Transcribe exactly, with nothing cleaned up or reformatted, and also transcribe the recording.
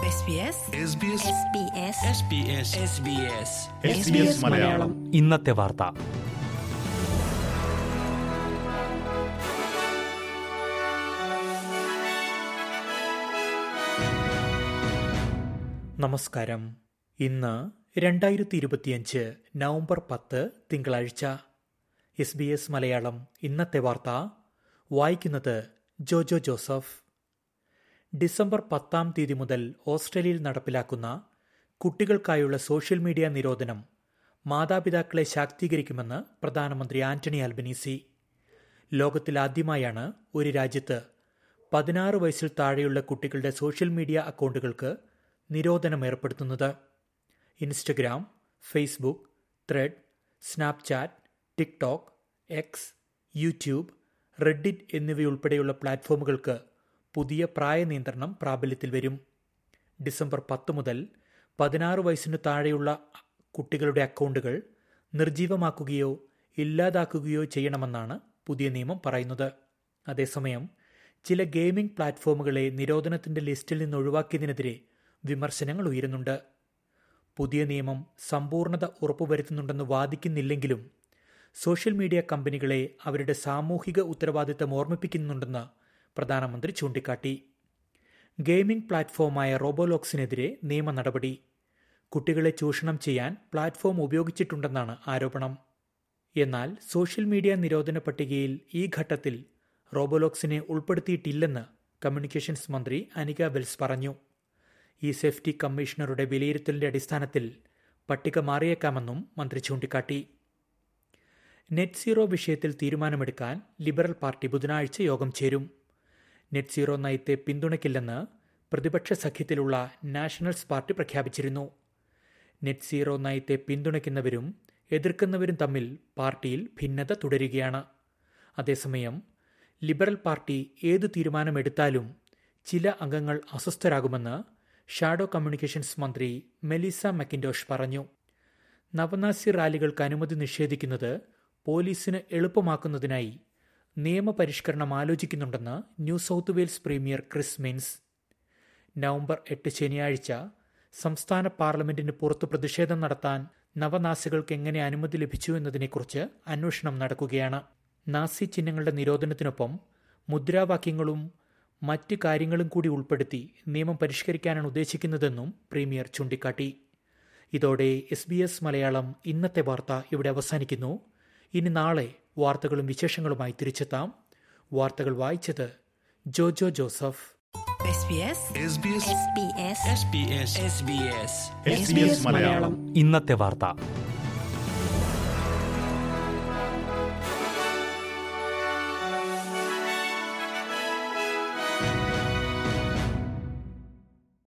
മലയാളം ഇന്നത്തെ വാർത്ത. നമസ്കാരം. ഇന്ന് രണ്ടായിരത്തി ഇരുപത്തിയഞ്ച് നവംബർ പത്ത് തിങ്കളാഴ്ച. എസ് ബി എസ് മലയാളം ഇന്നത്തെ വാർത്ത വായിക്കുന്നത് ജോജോ ജോസഫ്. ഡിസംബർ പത്താം തീയതി മുതൽ ഓസ്ട്രേലിയയിൽ നടപ്പിലാക്കുന്ന കുട്ടികൾക്കായുള്ള സോഷ്യൽ മീഡിയ നിരോധനം മാതാപിതാക്കളെ ശാക്തീകരിക്കുമെന്ന് പ്രധാനമന്ത്രി ആന്റണി അൽബനീസി. ലോകത്തിലാദ്യമായാണ് ഒരു രാജ്യത്ത് പതിനാറ് വയസ്സിൽ താഴെയുള്ള കുട്ടികളുടെ സോഷ്യൽ മീഡിയ അക്കൗണ്ടുകൾക്ക് നിരോധനം ഏർപ്പെടുത്തുന്നത്. Instagram, Facebook, Thread, Snapchat, TikTok, X, YouTube, Reddit എന്നിവയുൾപ്പെടെയുള്ള പ്ലാറ്റ്ഫോമുകൾക്ക് പുതിയ പ്രായ നിയന്ത്രണം പ്രാബല്യത്തിൽ വരും. ഡിസംബർ പത്ത് മുതൽ പതിനാറ് വയസ്സിനു താഴെയുള്ള കുട്ടികളുടെ അക്കൗണ്ടുകൾ നിർജ്ജീവമാക്കുകയോ ഇല്ലാതാക്കുകയോ ചെയ്യണമെന്നാണ് പുതിയ നിയമം പറയുന്നത്. അതേസമയം ചില ഗെയിമിംഗ് പ്ലാറ്റ്ഫോമുകളെ നിരോധനത്തിന്റെ ലിസ്റ്റിൽ നിന്ന് ഒഴിവാക്കിയതിനെതിരെ വിമർശനങ്ങൾ ഉയരുന്നുണ്ട്. പുതിയ നിയമം സമ്പൂർണ്ണത ഉറപ്പുവരുത്തുന്നുണ്ടെന്ന് വാദിക്കുന്നില്ലെങ്കിലും സോഷ്യൽ മീഡിയ കമ്പനികളെ അവരുടെ സാമൂഹിക ഉത്തരവാദിത്തം ഓർമ്മിപ്പിക്കുന്നുണ്ടെന്ന് പ്രധാനമന്ത്രി ചൂണ്ടിക്കാട്ടി. ഗെയിമിംഗ് പ്ലാറ്റ്ഫോമായ റോബോലോക്സിനെതിരെ നിയമ നടപടി. കുട്ടികളെ ചൂഷണം ചെയ്യാൻ പ്ലാറ്റ്ഫോം ഉപയോഗിച്ചിട്ടുണ്ടെന്നാണ് ആരോപണം. എന്നാൽ സോഷ്യൽ മീഡിയ നിരോധന പട്ടികയിൽ ഈ ഘട്ടത്തിൽ റോബോലോക്സിനെ ഉൾപ്പെടുത്തിയിട്ടില്ലെന്ന് കമ്മ്യൂണിക്കേഷൻസ് മന്ത്രി അനിക വെൽസ് പറഞ്ഞു. ഈ സേഫ്റ്റി കമ്മീഷണറുടെ വിലയിരുത്തലിന്റെ അടിസ്ഥാനത്തിൽ പട്ടിക മാറിയേക്കാമെന്നും മന്ത്രി ചൂണ്ടിക്കാട്ടി. നെറ്റ് സീറോ വിഷയത്തിൽ തീരുമാനമെടുക്കാൻ ലിബറൽ പാർട്ടി ബുധനാഴ്ച യോഗം ചേരും. നെറ്റ് സീറോ നയത്തെ പിന്തുണയ്ക്കില്ലെന്ന് പ്രതിപക്ഷ സഖ്യത്തിലുള്ള നാഷണൽസ് പാർട്ടി പ്രഖ്യാപിച്ചിരുന്നു. നെറ്റ് സീറോ നയത്തെ പിന്തുണയ്ക്കുന്നവരും എതിർക്കുന്നവരും തമ്മിൽ പാർട്ടിയിൽ ഭിന്നത തുടരുകയാണ്. അതേസമയം ലിബറൽ പാർട്ടി ഏതു തീരുമാനമെടുത്താലും ചില അംഗങ്ങൾ അസ്വസ്ഥരാകുമെന്ന് ഷാഡോ കമ്മ്യൂണിക്കേഷൻസ് മന്ത്രി മെലിസ മക്കിൻഡോഷ് പറഞ്ഞു. നവനാസി റാലികൾക്ക് അനുമതി നിഷേധിക്കുന്നത് പോലീസിന് എളുപ്പമാക്കുന്നതിനായി നിയമപരിഷ്കരണം ആലോചിക്കുന്നുണ്ടെന്ന് New South Wales premier Chris Minns. November എട്ട് ശനിയാഴ്ച സംസ്ഥാന പാർലമെന്റിന് പുറത്ത് പ്രതിഷേധം നടത്താൻ നവനാസികൾക്ക് എങ്ങനെ അനുമതി ലഭിച്ചു എന്നതിനെക്കുറിച്ച് അന്വേഷണം നടക്കുകയാണ്. നാസി ചിഹ്നങ്ങളുടെ നിരോധനത്തിനൊപ്പം മുദ്രാവാക്യങ്ങളും മറ്റ് കാര്യങ്ങളും കൂടി ഉൾപ്പെടുത്തി നിയമം പരിഷ്കരിക്കാനാണ് ഉദ്ദേശിക്കുന്നതെന്നും പ്രീമിയർ ചൂണ്ടിക്കാട്ടി. ഇതോടെ എസ് ബി എസ് മലയാളം ഇന്നത്തെ വാർത്ത ഇവിടെ അവസാനിക്കുന്നു. ഇനി നാളെ വാർത്തകളും വിശേഷങ്ങളുമായി തിരിച്ചെത്താം. വാർത്തകൾ വായിച്ചത് ജോജോ ജോസഫ്. ഇന്നത്തെ വാർത്ത.